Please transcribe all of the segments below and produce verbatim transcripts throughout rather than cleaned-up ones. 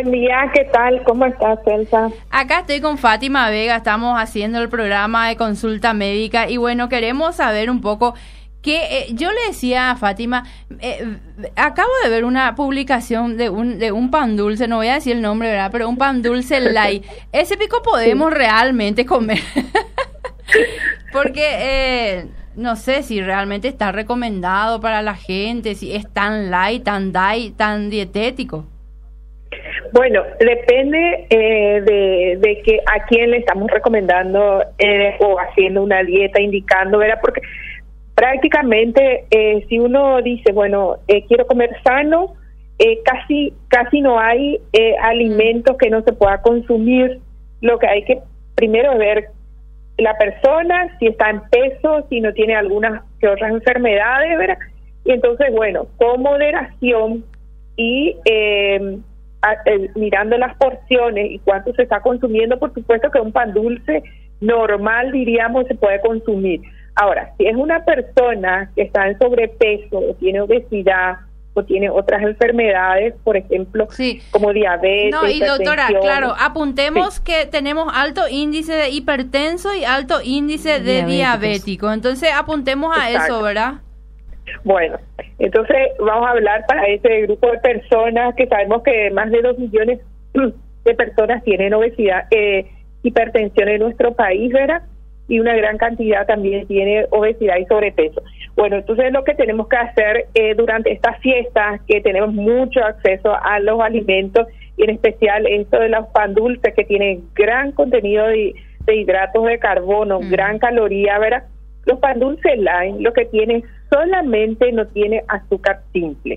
Buen día, ¿qué tal? ¿Cómo estás, Elsa? Acá estoy con Fátima Vega, estamos haciendo el programa de consulta médica y bueno, queremos saber un poco que eh, yo le decía a Fátima, eh, acabo de ver una publicación de un de un pan dulce, no voy a decir el nombre, ¿verdad? Pero un pan dulce light. ¿Ese pico podemos sí. realmente comer? Porque eh, no sé si realmente está recomendado para la gente, si es tan light, tan diet, tan dietético. Bueno, depende eh, de, de que a quién le estamos recomendando eh, o haciendo una dieta, indicando, ¿verdad? Porque prácticamente eh, si uno dice, bueno, eh, quiero comer sano, eh, casi casi no hay eh, alimentos que no se pueda consumir. Lo que hay que primero ver la persona, si está en peso, si no tiene algunas que otras enfermedades, ¿verdad? Y entonces, bueno, con moderación y eh, a, eh, mirando las porciones y cuánto se está consumiendo, por supuesto que un pan dulce normal, diríamos, se puede consumir. Ahora, si es una persona que está en sobrepeso o tiene obesidad o tiene otras enfermedades, por ejemplo, sí. como diabetes, no, y doctora, claro, apuntemos sí. que tenemos alto índice de hipertenso y alto índice de diabético. Entonces, apuntemos a Exacto. eso, ¿verdad? Bueno, entonces vamos a hablar para ese grupo de personas que sabemos que más de dos millones de personas tienen obesidad, eh, hipertensión en nuestro país, ¿verdad? Y una gran cantidad también tiene obesidad y sobrepeso. Bueno, entonces lo que tenemos que hacer eh, durante estas fiestas, que tenemos mucho acceso a los alimentos, y en especial esto de los pan dulces, que tienen gran contenido de, de hidratos de carbono, mm. gran caloría, ¿verdad? Los pan dulces light, lo que tiene solamente no tiene azúcar simple,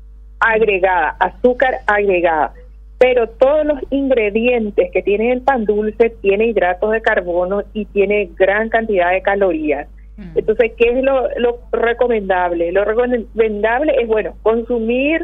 agregada, azúcar agregada. Pero todos los ingredientes que tiene el pan dulce tiene hidratos de carbono y tiene gran cantidad de calorías. Mm. Entonces, ¿qué es lo, lo recomendable? Lo recomendable es, bueno, consumir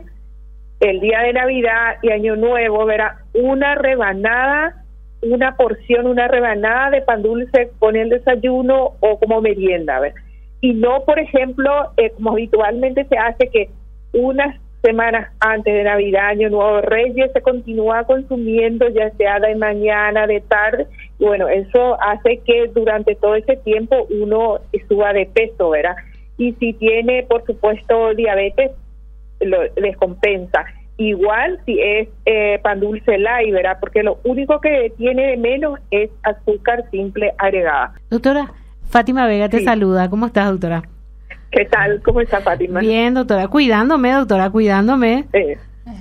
el día de Navidad y Año Nuevo, verá, una rebanada, una porción, una rebanada de pan dulce con el desayuno o como merienda, ¿ver? Y no, por ejemplo, eh, como habitualmente se hace, que unas semanas antes de Navidad, Año Nuevo, Reyes, se continúa consumiendo, ya sea de mañana, de tarde, y bueno, eso hace que durante todo ese tiempo uno suba de peso, ¿verdad? Y si tiene, por supuesto, diabetes, lo descompensa. Igual si es eh, pan dulce light, ¿verdad? Porque lo único que tiene de menos es azúcar simple agregada. Doctora, Fátima Vega te sí. saluda. ¿Cómo estás, doctora? ¿Qué tal? ¿Cómo está, Fátima? Bien, doctora. Cuidándome, doctora, cuidándome. Eh,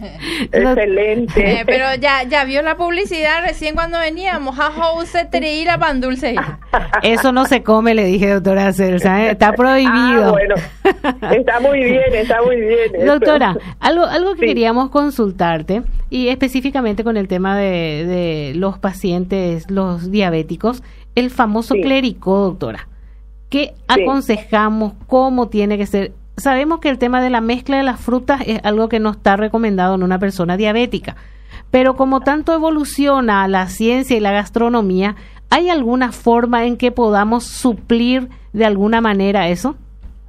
excelente. Eh, pero ya ya vio la publicidad recién cuando veníamos. A se la pan dulce. Eso no se come, le dije, doctora Celsa. ¿eh? Está prohibido. Ah, bueno. Está muy bien, está muy bien. Doctora, algo algo que sí. queríamos consultarte, y específicamente con el tema de, de los pacientes, los diabéticos, el famoso sí. clericó, doctora. ¿Qué sí. aconsejamos? ¿Cómo tiene que ser? Sabemos que el tema de la mezcla de las frutas es algo que no está recomendado en una persona diabética, pero como tanto evoluciona la ciencia y la gastronomía, ¿hay alguna forma en que podamos suplir de alguna manera eso?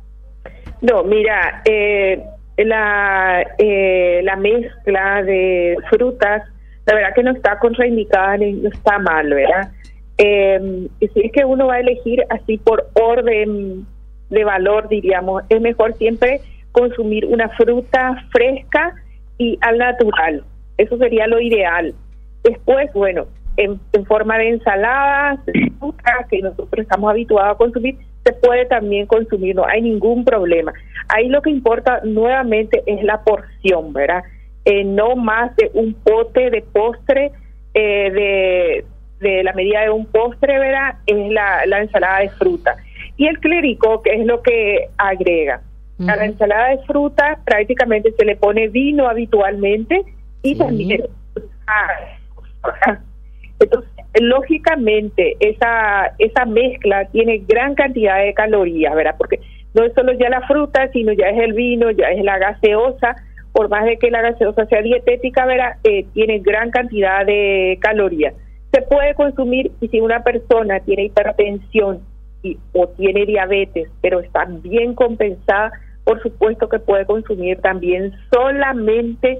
No, mira, eh, la, eh, la mezcla de frutas, la verdad que no está contraindicada ni no está mal, ¿verdad? Eh, si es que uno va a elegir así por orden de valor, diríamos, es mejor siempre consumir una fruta fresca y al natural. Eso sería lo ideal. Después, bueno, en, en forma de ensaladas, que nosotros estamos habituados a consumir, se puede también consumir, no hay ningún problema. Ahí lo que importa nuevamente es la porción, ¿verdad? Eh, no más de un pote de postre, eh, de, de la medida de un postre, ¿verdad? Es la, la ensalada de fruta. Y el clericó, que es lo que agrega. Uh-huh. A la ensalada de fruta prácticamente se le pone vino habitualmente y sí. también... Entonces, lógicamente, esa esa mezcla tiene gran cantidad de calorías, ¿verdad? Porque no es solo ya la fruta, sino ya es el vino, ya es la gaseosa. Por más de que la gaseosa sea dietética, ¿verdad? Eh, tiene gran cantidad de calorías. Se puede consumir, y si una persona tiene hipertensión y, o tiene diabetes, pero está bien compensada, por supuesto que puede consumir también solamente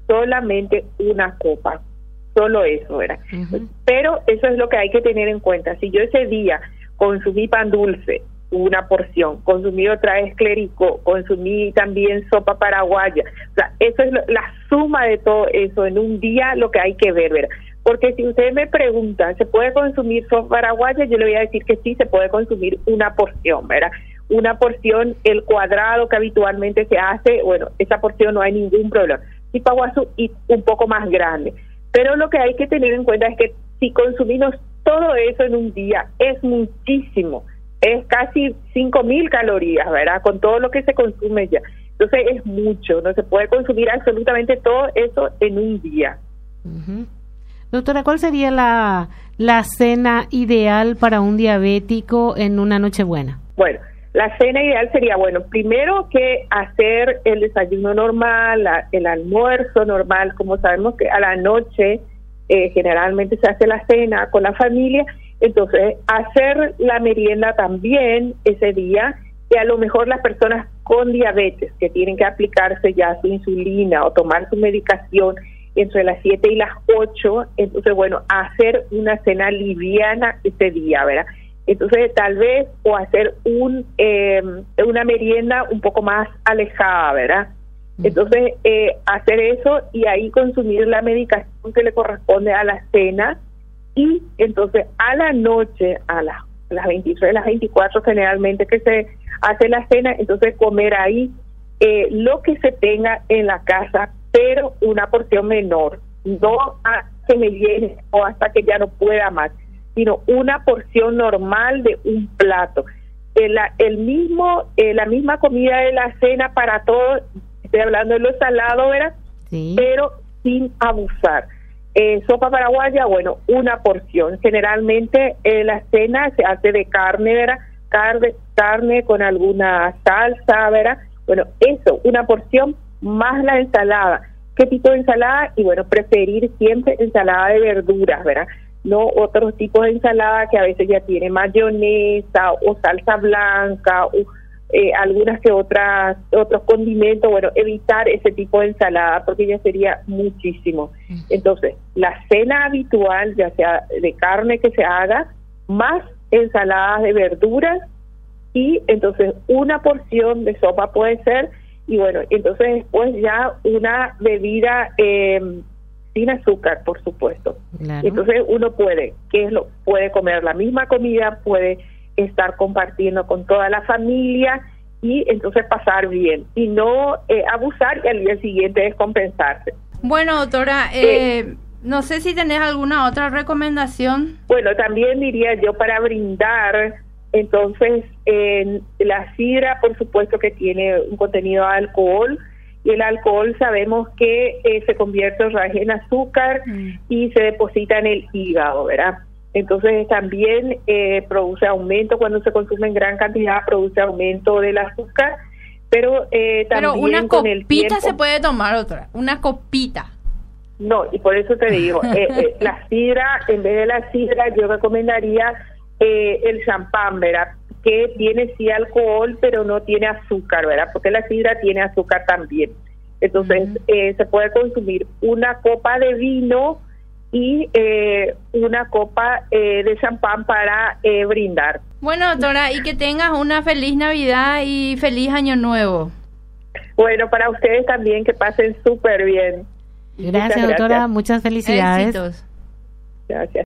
solamente una copa, solo eso, ¿verdad? Uh-huh. Pero eso es lo que hay que tener en cuenta. Si yo ese día consumí pan dulce, una porción, consumí otra vez clericó, consumí también sopa paraguaya, o sea, eso es lo, la suma de todo eso en un día, lo que hay que ver, ¿verdad? Porque si usted me pregunta, ¿se puede consumir sopa paraguaya? Yo le voy a decir que sí, se puede consumir una porción, ¿verdad? Una porción, el cuadrado que habitualmente se hace, bueno, esa porción no hay ningún problema. Y paguazú y un poco más grande. Pero lo que hay que tener en cuenta es que si consumimos todo eso en un día, es muchísimo. Es casi cinco mil calorías, ¿verdad? Con todo lo que se consume ya. Entonces es mucho, no se puede consumir absolutamente todo eso en un día. Uh-huh. Doctora, ¿cuál sería la, la cena ideal para un diabético en una Nochebuena? Bueno, la cena ideal sería, bueno, primero que hacer el desayuno normal, la, el almuerzo normal, como sabemos que a la noche eh, generalmente se hace la cena con la familia. Entonces, hacer la merienda también ese día, y a lo mejor las personas con diabetes que tienen que aplicarse ya su insulina o tomar su medicación entre las siete y las ocho, entonces, bueno, hacer una cena liviana ese día, ¿verdad? Entonces, tal vez, o hacer un eh, una merienda un poco más alejada, ¿verdad? Entonces, eh, hacer eso y ahí consumir la medicación que le corresponde a la cena. Y entonces a la noche, a las, las veintitrés, las veinticuatro generalmente que se hace la cena, entonces comer ahí eh, lo que se tenga en la casa, pero una porción menor, no hasta que me llene o hasta que ya no pueda más, sino una porción normal de un plato. El, el mismo, eh, la misma comida de la cena para todos, estoy hablando de lo salado, ¿verdad? Sí. Pero sin abusar. Eh, sopa paraguaya, bueno, una porción. Generalmente eh, la cena se hace de carne, ¿verdad? Carne, carne con alguna salsa, ¿verdad? Bueno, eso, una porción más la ensalada. ¿Qué tipo de ensalada? Y bueno, preferir siempre ensalada de verduras, ¿verdad? No otros tipos de ensalada que a veces ya tiene mayonesa o salsa blanca o Eh, algunas que otras otros condimentos, bueno, evitar ese tipo de ensalada porque ya sería muchísimo. Entonces, la cena habitual, ya sea de carne que se haga, más ensaladas de verduras y entonces una porción de sopa puede ser, y bueno, entonces después ya una bebida eh, sin azúcar, por supuesto. Claro. Entonces uno puede, ¿qué es lo? Puede comer la misma comida, puede estar compartiendo con toda la familia y entonces pasar bien y no eh, abusar y al día siguiente descompensarse. Bueno, doctora, eh, eh, no sé si tenés alguna otra recomendación. Bueno, también diría yo para brindar, entonces eh, la sidra por supuesto que tiene un contenido de alcohol y el alcohol sabemos que eh, se convierte en azúcar mm. y se deposita en el hígado, ¿verdad? Entonces también eh, produce aumento cuando se consume en gran cantidad, produce aumento del azúcar, pero eh, también pero una con el tiempo, copita se puede tomar, otra, una copita. No, y por eso te digo, eh, eh, la sidra, en vez de la sidra, yo recomendaría eh, el champán, ¿verdad? Que tiene sí alcohol, pero no tiene azúcar, ¿verdad? Porque la sidra tiene azúcar también. Entonces uh-huh. eh, se puede consumir una copa de vino y eh, una copa eh, de champán para eh, brindar. Bueno, doctora, y que tengas una feliz Navidad y feliz Año Nuevo. Bueno, para ustedes también, que pasen súper bien. Gracias, doctora, muchas felicidades. Éxitos. Gracias.